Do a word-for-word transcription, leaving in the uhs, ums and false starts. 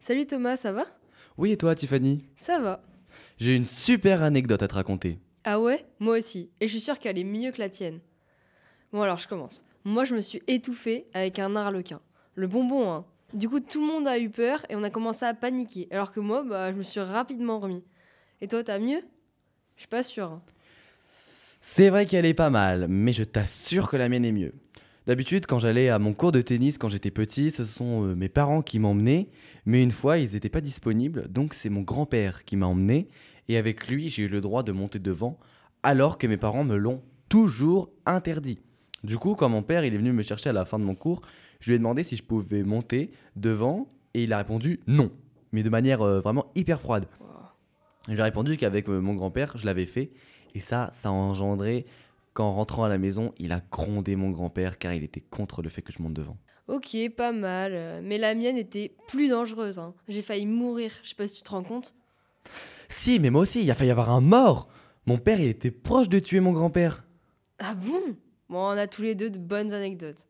Salut Thomas, ça va? Oui, et toi, Tiffany? Ça va. J'ai une super anecdote à te raconter. Ah ouais? Moi aussi. Et je suis sûre qu'elle est mieux que la tienne. Bon alors je commence. Moi je me suis étouffée avec un arlequin. Le bonbon, hein. Du coup tout le monde a eu peur et on a commencé à paniquer. Alors que moi, bah, je me suis rapidement remis. Et toi, t'as mieux? Je suis pas sûre, hein. C'est vrai qu'elle est pas mal, mais je t'assure que la mienne est mieux. D'habitude, quand j'allais à mon cours de tennis quand j'étais petit, ce sont euh, mes parents qui m'emmenaient, mais une fois, ils n'étaient pas disponibles, donc c'est mon grand-père qui m'a emmené, et avec lui, j'ai eu le droit de monter devant, alors que mes parents me l'ont toujours interdit. Du coup, quand mon père il est venu me chercher à la fin de mon cours, je lui ai demandé si je pouvais monter devant, et il a répondu non, mais de manière euh, vraiment hyper froide. Wow. J'ai répondu qu'avec euh, mon grand-père, je l'avais fait. Et ça, ça a engendré qu'en rentrant à la maison, il a grondé mon grand-père car il était contre le fait que je monte devant. Ok, pas mal. euh, Mais la mienne était plus dangereuse, hein. J'ai failli mourir. Je sais pas si tu te rends compte. Si, mais moi aussi, il a failli y avoir un mort. Mon père, il était proche de tuer mon grand-père. Ah bon? Bon, on a tous les deux de bonnes anecdotes.